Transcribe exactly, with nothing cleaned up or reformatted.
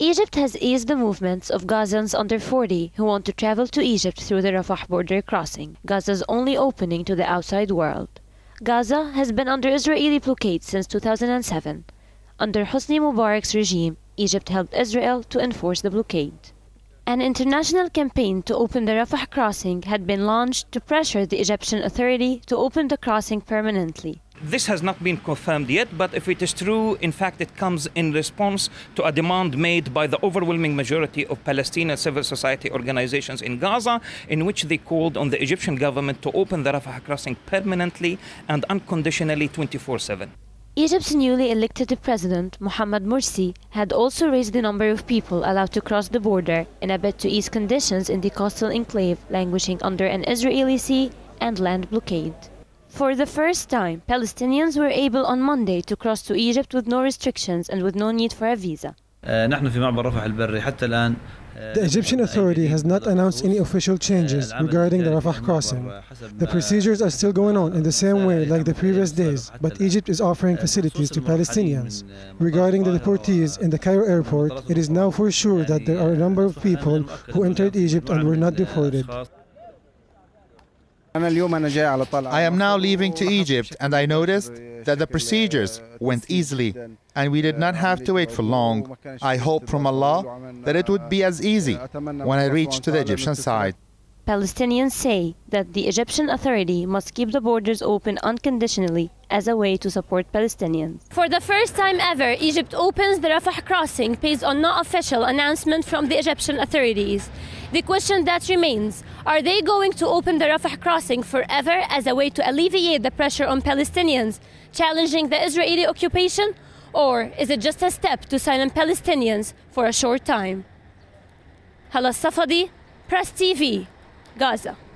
Egypt has eased the movements of Gazans under forty who want to travel to Egypt through the Rafah border crossing, Gaza's only opening to the outside world. Gaza has been under Israeli blockade since two thousand seven. Under Hosni Mubarak's regime, Egypt helped Israel to enforce the blockade. An international campaign to open the Rafah crossing had been launched to pressure the Egyptian Authority to open the crossing permanently. This has not been confirmed yet, but if it is true, in fact, it comes in response to a demand made by the overwhelming majority of Palestinian civil society organizations in Gaza, in which they called on the Egyptian government to open the Rafah crossing permanently and unconditionally twenty-four seven. Egypt's newly elected president, Mohamed Morsi, had also raised the number of people allowed to cross the border in a bid to ease conditions in the coastal enclave languishing under an Israeli sea and land blockade. For the first time, Palestinians were able on Monday to cross to Egypt with no restrictions and with no need for a visa. The Egyptian Authority has not announced any official changes regarding the Rafah crossing. The procedures are still going on in the same way like the previous days, but Egypt is offering facilities to Palestinians. Regarding the deportees in the Cairo airport, it is now for sure that there are a number of people who entered Egypt and were not deported. I am now leaving to Egypt, and I noticed that the procedures went easily, and we did not have to wait for long. I hope from Allah that it would be as easy when I reach to the Egyptian side. Palestinians say that the Egyptian Authority must keep the borders open unconditionally as a way to support Palestinians. For the first time ever, Egypt opens the Rafah crossing based on no official announcement from the Egyptian authorities. The question that remains, are they going to open the Rafah crossing forever as a way to alleviate the pressure on Palestinians challenging the Israeli occupation? Or is it just a step to silence Palestinians for a short time? Hala Safadi, Press T V, Gaza.